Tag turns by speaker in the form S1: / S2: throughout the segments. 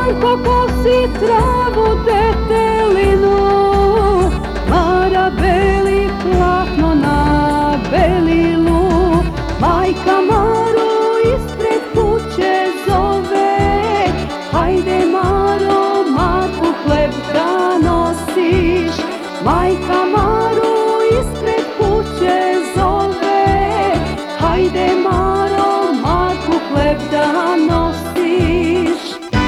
S1: Marko kosi travu detelinu, Mara beli platno na belilu. Majka Maru ispred kuće zove, hajde Maro, Marku hleb da nosiš. Majka Maru ispred kuće zove, hajde Maro, Marku hleb da nosiš.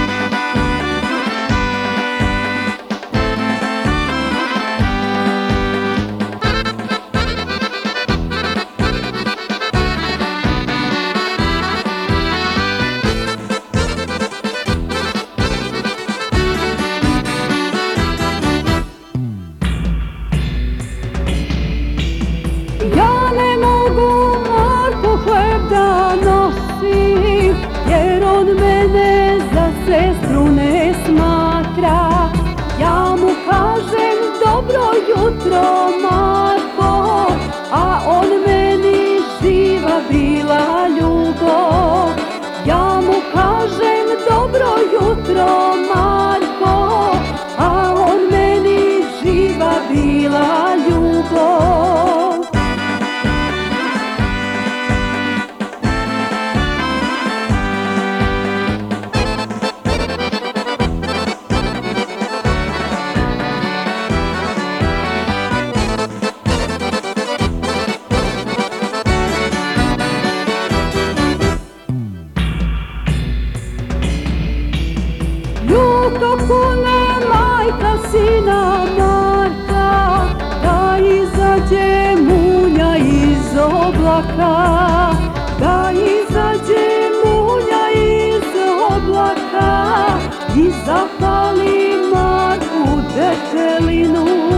S1: Ja ne mogu Marku hleb da nosim, jer on mene za sestru ne smatra. Ja mu kažem dobro jutro Marko, a on meni živa bila ljubav. Ja mu kažem dobro jutro Marko, a on meni živa bila ljubav. Ljuto kune majka sina Marka, da izađe munja iz oblaka, da izađe munja iz oblaka i zapali Marku detelinu.